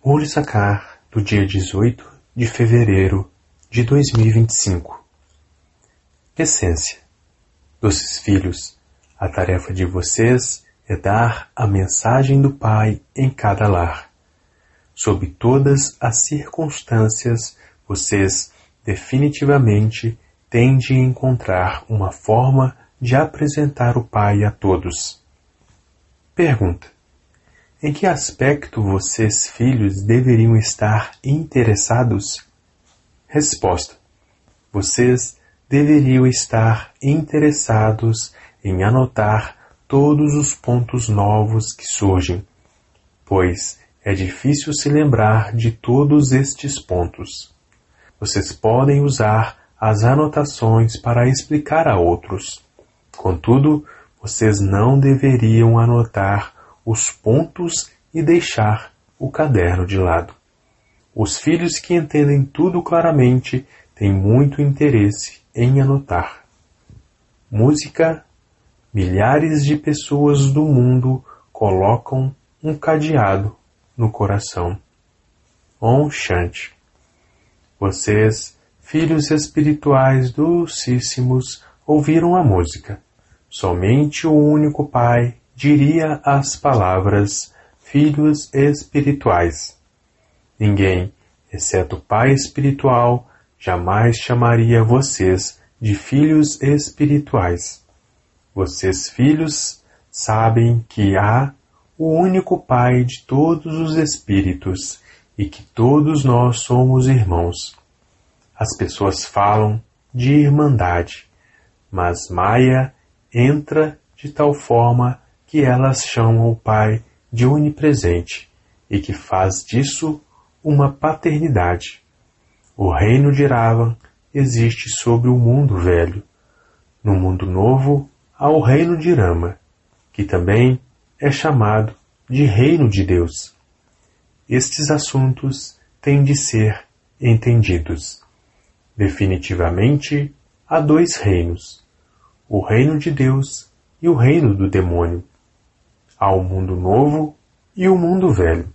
Murissacar, do dia 18 de fevereiro de 2025. Essência. Doces filhos, a tarefa de vocês é dar a mensagem do Pai em cada lar. Sob todas as circunstâncias, vocês definitivamente têm de encontrar uma forma de apresentar o Pai a todos. Pergunta: em que aspecto vocês, filhos, deveriam estar interessados? Resposta: vocês deveriam estar interessados em anotar todos os pontos novos que surgem, pois é difícil se lembrar de todos estes pontos. Vocês podem usar as anotações para explicar a outros. Contudo, vocês não deveriam anotar os pontos e deixar o caderno de lado. Os filhos que entendem tudo claramente têm muito interesse em anotar. Música. Milhares de pessoas do mundo colocam um cadeado no coração. Om Shanti. Vocês, filhos espirituais docíssimos, ouviram a música. Somente o único Pai diria as palavras filhos espirituais. Ninguém, exceto o Pai espiritual, jamais chamaria vocês de filhos espirituais. Vocês, filhos, sabem que há o único Pai de todos os espíritos e que todos nós somos irmãos. As pessoas falam de irmandade, mas Maya entra de tal forma que elas chamam o Pai de onipresente e que faz disso uma paternidade. O reino de Ravan existe sobre o mundo velho. No mundo novo há o reino de Rama, que também é chamado de reino de Deus. Estes assuntos têm de ser entendidos. Definitivamente, há dois reinos, o reino de Deus e o reino do demônio. Há o mundo novo e o mundo velho.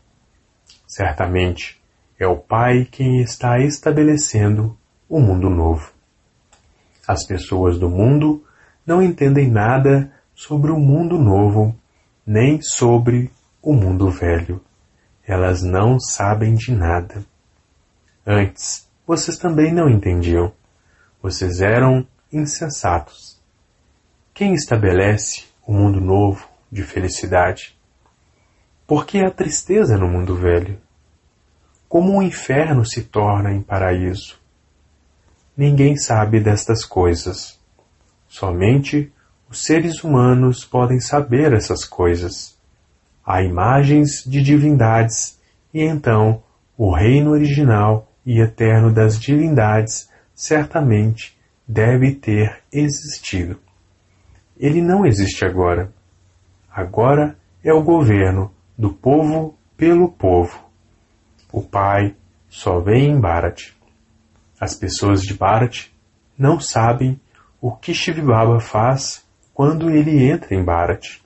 Certamente, é o Pai quem está estabelecendo o mundo novo. As pessoas do mundo não entendem nada sobre o mundo novo, nem sobre o mundo velho. Elas não sabem de nada. Antes, vocês também não entendiam. Vocês eram insensatos. Quem estabelece o mundo novo de felicidade? Por que há tristeza no mundo velho? Como o inferno se torna em paraíso? Ninguém sabe destas coisas. Somente os seres humanos podem saber essas coisas. Há imagens de divindades, e então o reino original e eterno das divindades certamente deve ter existido. Ele não existe agora. Agora é o governo do povo pelo povo. O Pai só vem em Bharat. As pessoas de Bharat não sabem o que Shiv Baba faz quando ele entra em Bharat.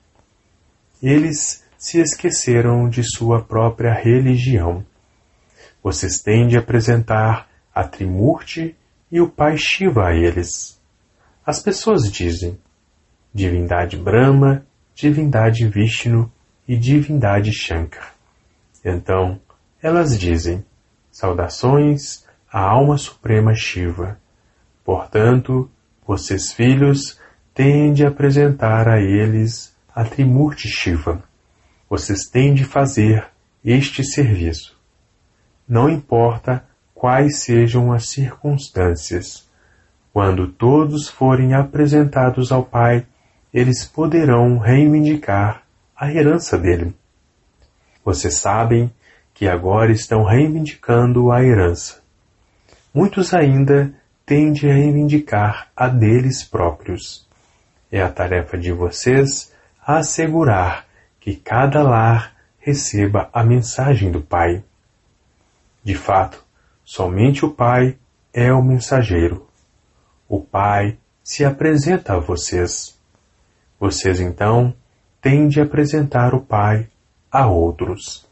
Eles se esqueceram de sua própria religião. Vocês têm de apresentar a Trimurti e o Pai Shiva a eles. As pessoas dizem: divindade Brahma, divindade Vishnu e divindade Shankar. Então, elas dizem: saudações à alma suprema Shiva. Portanto, vocês, filhos, têm de apresentar a eles a Trimurti Shiva. Vocês têm de fazer este serviço. Não importa quais sejam as circunstâncias. Quando todos forem apresentados ao Pai, eles poderão reivindicar a herança dele. Vocês sabem que agora estão reivindicando a herança. Muitos ainda têm de reivindicar a deles próprios. É a tarefa de vocês assegurar que cada lar receba a mensagem do Pai. De fato, somente o Pai é o mensageiro. O Pai se apresenta a vocês. Vocês, então, têm de apresentar o Pai a outros.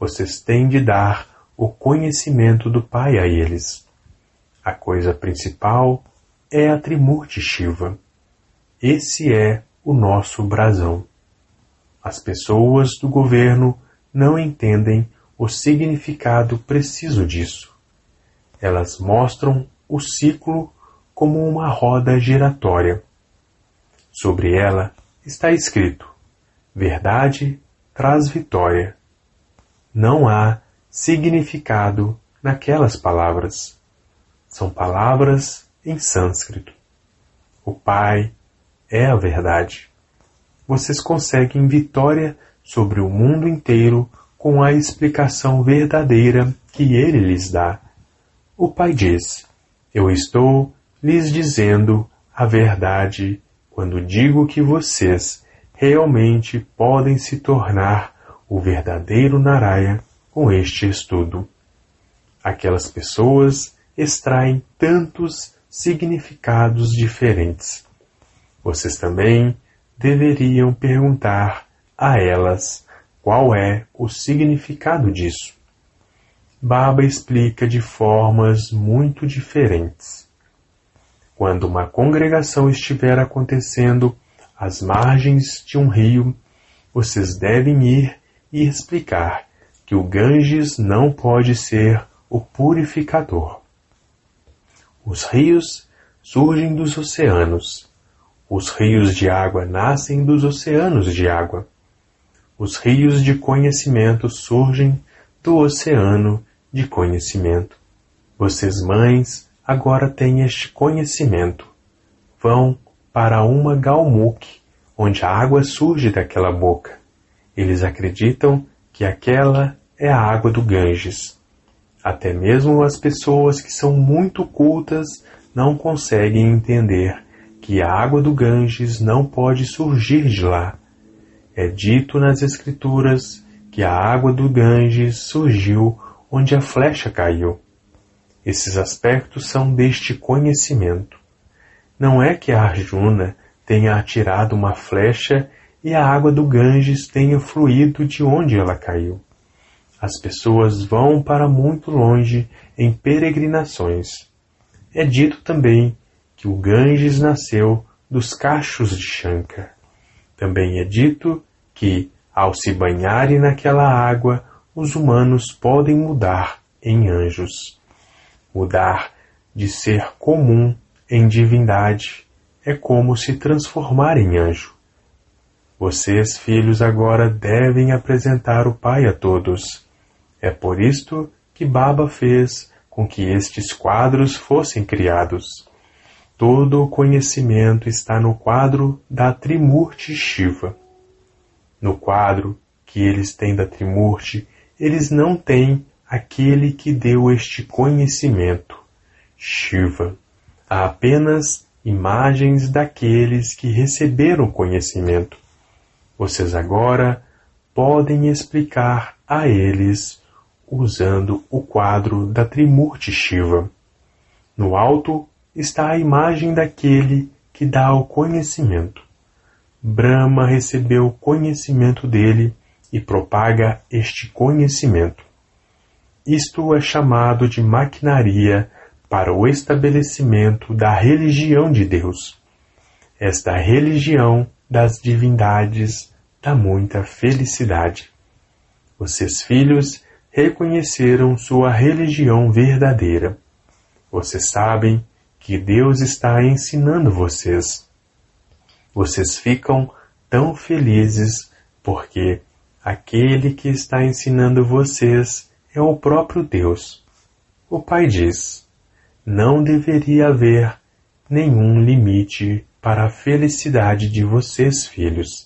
vocês têm de dar o conhecimento do Pai a eles. A coisa principal é a Trimurti Shiva. Esse é o nosso brasão. As pessoas do governo não entendem o significado preciso disso. Elas mostram o ciclo como uma roda giratória. Sobre ela está escrito: verdade traz vitória. Não há significado naquelas palavras. São palavras em sânscrito. O Pai é a verdade. Vocês conseguem vitória sobre o mundo inteiro com a explicação verdadeira que Ele lhes dá. O Pai diz: eu estou lhes dizendo a verdade quando digo que vocês realmente podem se tornar o verdadeiro Naraya com este estudo. Aquelas pessoas extraem tantos significados diferentes. Vocês também deveriam perguntar a elas qual é o significado disso. Baba explica de formas muito diferentes. Quando uma congregação estiver acontecendo às margens de um rio, vocês devem ir e explicar que o Ganges não pode ser o purificador. Os rios surgem dos oceanos. Os rios de água nascem dos oceanos de água. Os rios de conhecimento surgem do oceano de conhecimento. Vocês, mães, agora têm este conhecimento. Vão para uma Galmukh, onde a água surge daquela boca. Eles acreditam que aquela é a água do Ganges. Até mesmo as pessoas que são muito cultas não conseguem entender que a água do Ganges não pode surgir de lá. É dito nas Escrituras que a água do Ganges surgiu onde a flecha caiu. Esses aspectos são deste conhecimento. Não é que a Arjuna tenha atirado uma flecha e a água do Ganges tenha fluído de onde ela caiu. As pessoas vão para muito longe em peregrinações. É dito também que o Ganges nasceu dos cachos de Shankar. Também é dito que, ao se banharem naquela água, os humanos podem mudar em anjos. Mudar de ser comum em divindade é como se transformar em anjo. Vocês, filhos, agora devem apresentar o Pai a todos. É por isto que Baba fez com que estes quadros fossem criados. Todo o conhecimento está no quadro da Trimurti Shiva. No quadro que eles têm da Trimurti, eles não têm aquele que deu este conhecimento, Shiva. Há apenas imagens daqueles que receberam conhecimento. Vocês agora podem explicar a eles usando o quadro da Trimurti Shiva. No alto está a imagem daquele que dá o conhecimento. Brahma recebeu o conhecimento dele e propaga este conhecimento. Isto é chamado de maquinaria para o estabelecimento da religião de Deus. Esta religião das divindades dá muita felicidade. Vocês, filhos, reconheceram sua religião verdadeira. Vocês sabem que Deus está ensinando vocês. Vocês ficam tão felizes porque aquele que está ensinando vocês é o próprio Deus. O Pai diz: não deveria haver nenhum limite para a felicidade de vocês, filhos.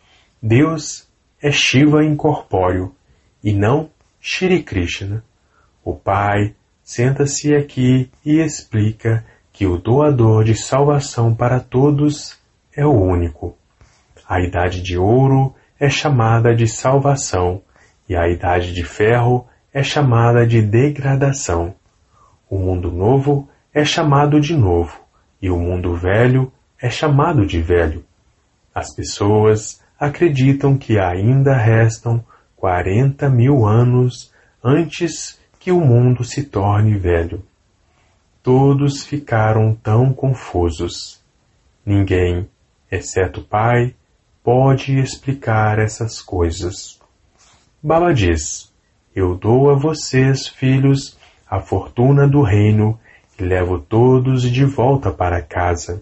Deus é Shiva incorpóreo e não Shri Krishna. O Pai senta-se aqui e explica que o doador de salvação para todos é o único. A idade de ouro é chamada de salvação e a idade de ferro é chamada de degradação. O mundo novo é chamado de novo e o mundo velho é chamado de velho. As pessoas acreditam que ainda restam 40.000 anos antes que o mundo se torne velho. Todos ficaram tão confusos. Ninguém, exceto o pai, pode explicar essas coisas. Baba diz: eu dou a vocês, filhos, a fortuna do reino e levo todos de volta para casa.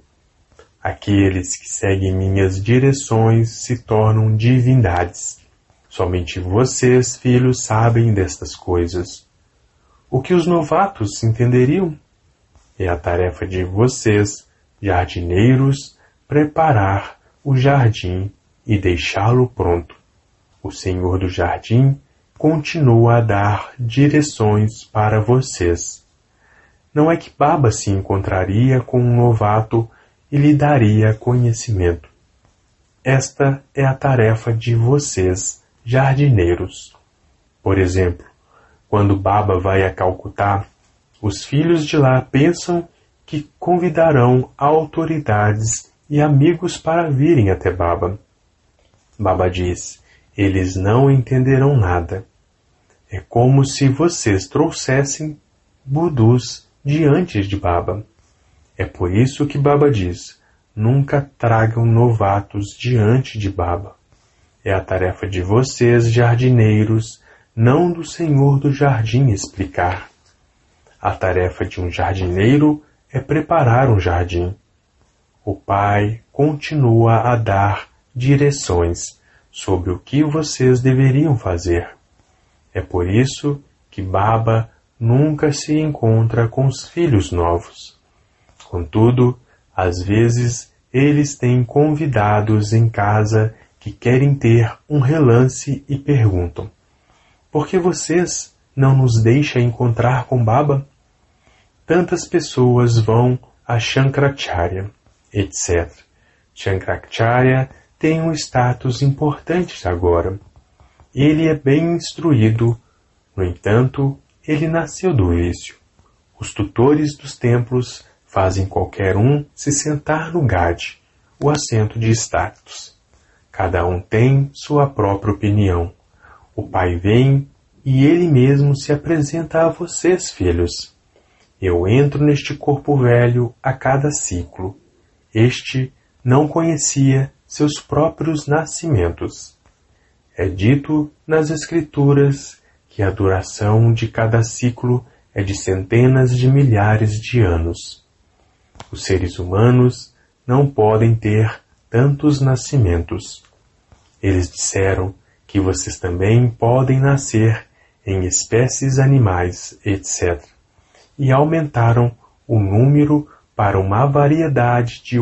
Aqueles que seguem minhas direções se tornam divindades. Somente vocês, filhos, sabem destas coisas. O que os novatos entenderiam? É a tarefa de vocês, jardineiros, preparar o jardim e deixá-lo pronto. O Senhor do Jardim continua a dar direções para vocês. Não é que Baba se encontraria com um novato e lhe daria conhecimento. Esta é a tarefa de vocês, jardineiros. Por exemplo, quando Baba vai a Calcutá, os filhos de lá pensam que convidarão autoridades e amigos para virem até Baba. Baba diz: eles não entenderão nada. É como se vocês trouxessem Budus diante de Baba. É por isso que Baba diz: nunca tragam novatos diante de Baba. É a tarefa de vocês, jardineiros, não do Senhor do Jardim explicar. A tarefa de um jardineiro é preparar um jardim. O Pai continua a dar direções sobre o que vocês deveriam fazer. É por isso que Baba nunca se encontra com os filhos novos. Contudo, às vezes eles têm convidados em casa que querem ter um relance e perguntam: por que vocês não nos deixam encontrar com Baba? Tantas pessoas vão a Shankaracharya, etc. Shankaracharya tem um status importante agora. Ele é bem instruído, no entanto, ele nasceu do vício. Os tutores dos templos fazem qualquer um se sentar no Gadi, o assento de status. Cada um tem sua própria opinião. O pai vem e ele mesmo se apresenta a vocês, filhos. Eu entro neste corpo velho a cada ciclo. Este não conhecia seus próprios nascimentos. É dito nas Escrituras que a duração de cada ciclo é de centenas de milhares de anos. Os seres humanos não podem ter tantos nascimentos. Eles disseram que vocês também podem nascer em espécies animais, etc. E aumentaram o número para uma variedade de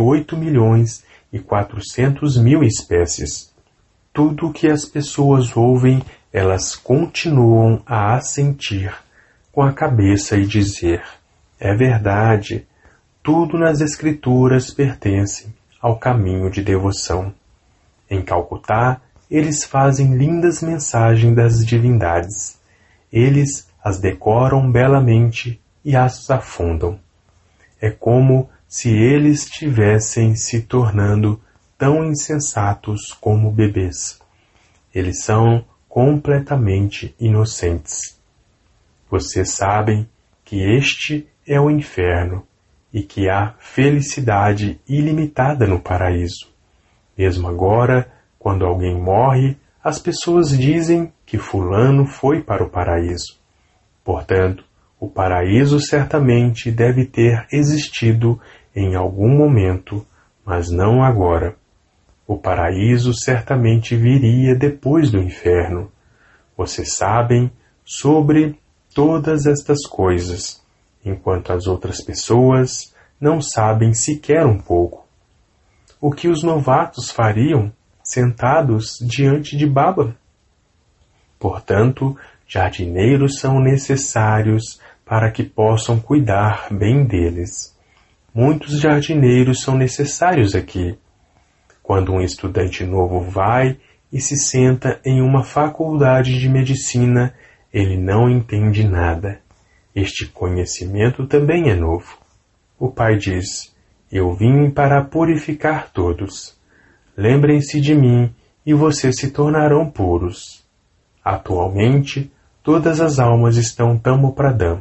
8.400.000 espécies. Tudo o que as pessoas ouvem, elas continuam a assentir com a cabeça e dizer: é verdade, tudo nas Escrituras pertence ao caminho de devoção. Em Calcutá, eles fazem lindas mensagens das divindades. Eles as decoram belamente e as afundam. É como se eles estivessem se tornando tão insensatos como bebês. Eles são completamente inocentes. Vocês sabem que este é o inferno e que há felicidade ilimitada no paraíso. Mesmo agora, quando alguém morre, as pessoas dizem que fulano foi para o paraíso. Portanto, o paraíso certamente deve ter existido em algum momento, mas não agora. O paraíso certamente viria depois do inferno. Vocês sabem sobre todas estas coisas, enquanto as outras pessoas não sabem sequer um pouco. O que os novatos fariam sentados diante de Baba? Portanto, jardineiros são necessários para que possam cuidar bem deles. Muitos jardineiros são necessários aqui. Quando um estudante novo vai e se senta em uma faculdade de medicina, ele não entende nada. Este conhecimento também é novo. O pai diz: eu vim para purificar todos. Lembrem-se de mim e vocês se tornarão puros. Atualmente, todas as almas estão Tamopradam.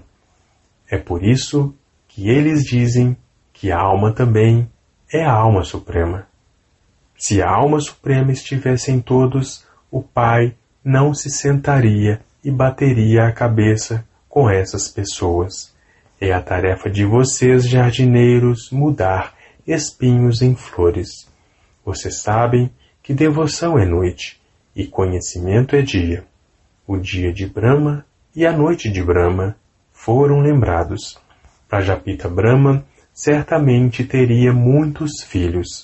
É por isso que eles dizem que a alma também é a alma suprema. Se a alma suprema estivesse em todos, o Pai não se sentaria e bateria a cabeça com essas pessoas. É a tarefa de vocês, jardineiros, mudar espinhos em flores. Vocês sabem que devoção é noite e conhecimento é dia. O dia de Brahma e a noite de Brahma foram lembrados. Prajapita Brahma certamente teria muitos filhos.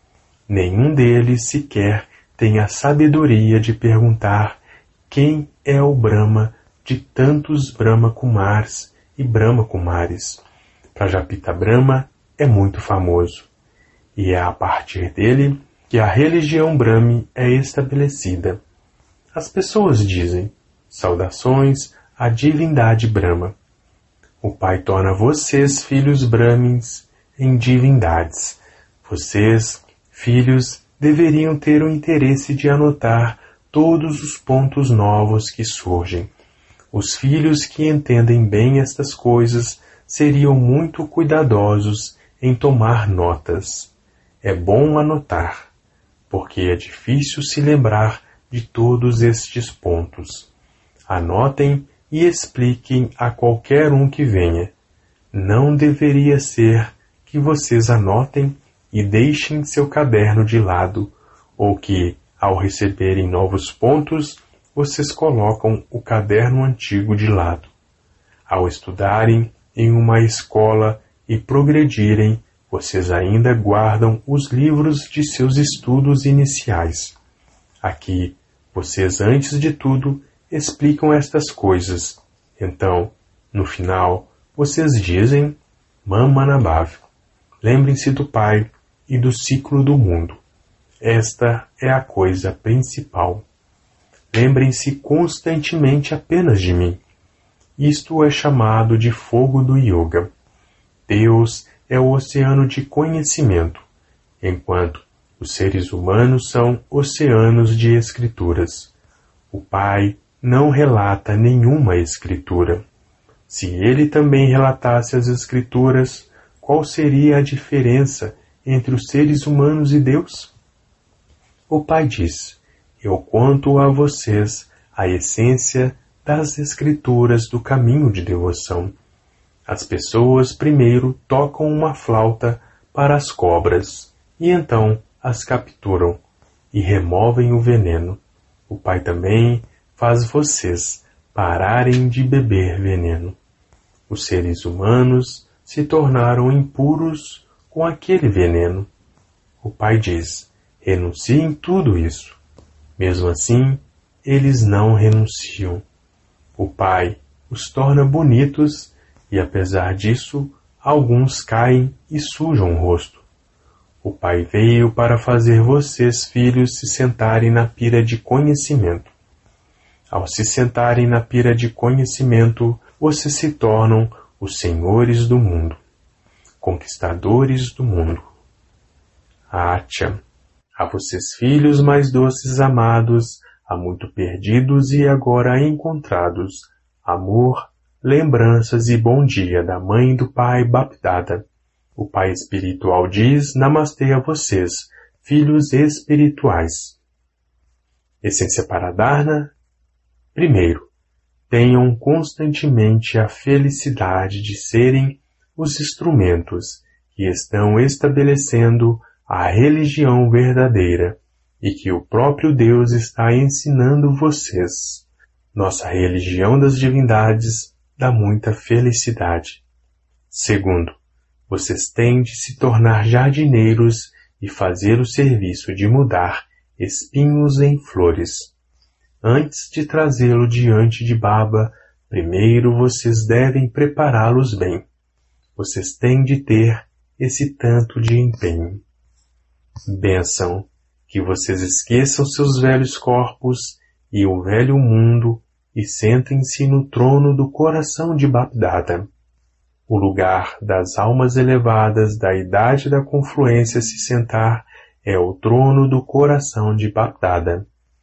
Nenhum deles sequer tem a sabedoria de perguntar quem é o Brahma de tantos Brahma Kumars e Brahma Kumaris. Prajapita Brahma é muito famoso, e é a partir dele que a religião Brahmi é estabelecida. As pessoas dizem, saudações à divindade Brahma. O Pai torna vocês, filhos Brahmins, em divindades. Vocês, filhos, deveriam ter o interesse de anotar todos os pontos novos que surgem. Os filhos que entendem bem estas coisas seriam muito cuidadosos em tomar notas. É bom anotar, porque é difícil se lembrar de todos estes pontos. Anotem e expliquem a qualquer um que venha. Não deveria ser que vocês anotem e deixem seu caderno de lado, ou que, ao receberem novos pontos, vocês colocam o caderno antigo de lado. Ao estudarem em uma escola e progredirem, vocês ainda guardam os livros de seus estudos iniciais. Aqui, vocês, antes de tudo, explicam estas coisas. Então, no final, vocês dizem Mamanabhav. Lembrem-se do Pai e do ciclo do mundo. Esta é a coisa principal. Lembrem-se constantemente apenas de mim. Isto é chamado de fogo do yoga. Deus é o oceano de conhecimento, enquanto os seres humanos são oceanos de escrituras. O Pai não relata nenhuma escritura. Se ele também relatasse as escrituras, qual seria a diferença entre os seres humanos e Deus? O Pai diz, eu conto a vocês a essência das escrituras do caminho de devoção. As pessoas primeiro tocam uma flauta para as cobras e então as capturam e removem o veneno. O Pai também faz vocês pararem de beber veneno. Os seres humanos se tornaram impuros com aquele veneno. O Pai diz, renunciem tudo isso. Mesmo assim, eles não renunciam. O Pai os torna bonitos e, apesar disso, alguns caem e sujam o rosto. O Pai veio para fazer vocês, filhos, se sentarem na pira de conhecimento. Ao se sentarem na pira de conhecimento, vocês se tornam os senhores do mundo, conquistadores do mundo. Atya, a vocês, filhos mais doces amados, há muito perdidos e agora encontrados, amor, lembranças e bom dia da mãe e do pai Bapdada. O Pai espiritual diz Namastê a vocês, filhos espirituais. Essência para Dharna. Primeiro, tenham constantemente a felicidade de serem os instrumentos que estão estabelecendo a religião verdadeira e que o próprio Deus está ensinando vocês. Nossa religião das divindades dá muita felicidade. Segundo, vocês têm de se tornar jardineiros e fazer o serviço de mudar espinhos em flores. Antes de trazê-lo diante de Baba, primeiro vocês devem prepará-los bem. Vocês têm de ter esse tanto de empenho. Bênção, que vocês esqueçam seus velhos corpos e o velho mundo e sentem-se no trono do coração de Bapdada. O lugar das almas elevadas da idade da confluência se sentar é o trono do coração de Bapdada.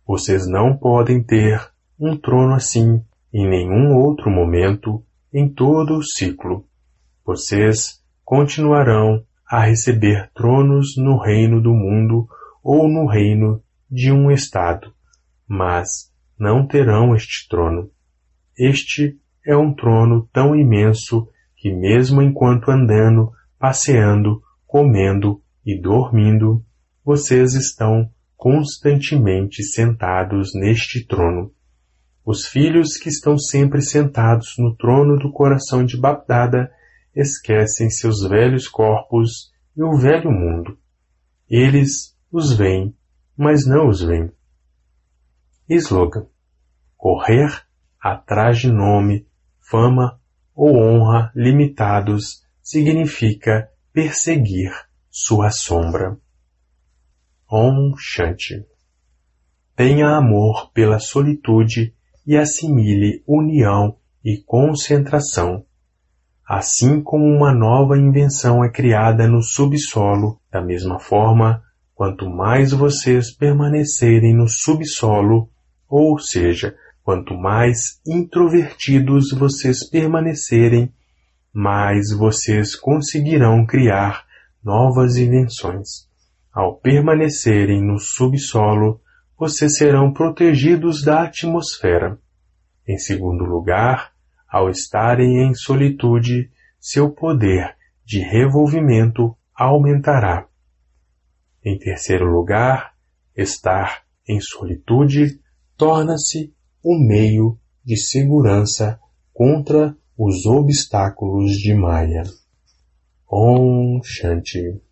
Vocês não podem ter um trono assim em nenhum outro momento em todo o ciclo. Vocês continuarão a receber tronos no reino do mundo ou no reino de um estado, mas não terão este trono. Este é um trono tão imenso que mesmo enquanto andando, passeando, comendo e dormindo, vocês estão constantemente sentados neste trono. Os filhos que estão sempre sentados no trono do coração de Bagdada esquecem seus velhos corpos e o velho mundo. Eles os veem, mas não os veem. Slogan: correr atrás de nome, fama ou honra limitados significa perseguir sua sombra. Om Shanti. Tenha amor pela solitude e assimile união e concentração. Assim como uma nova invenção é criada no subsolo, da mesma forma, quanto mais vocês permanecerem no subsolo, ou seja, quanto mais introvertidos vocês permanecerem, mais vocês conseguirão criar novas invenções. Ao permanecerem no subsolo, vocês serão protegidos da atmosfera. Em segundo lugar, ao estarem em solitude, seu poder de revolvimento aumentará. Em terceiro lugar, estar em solitude torna-se um meio de segurança contra os obstáculos de Maya. Om Shanti.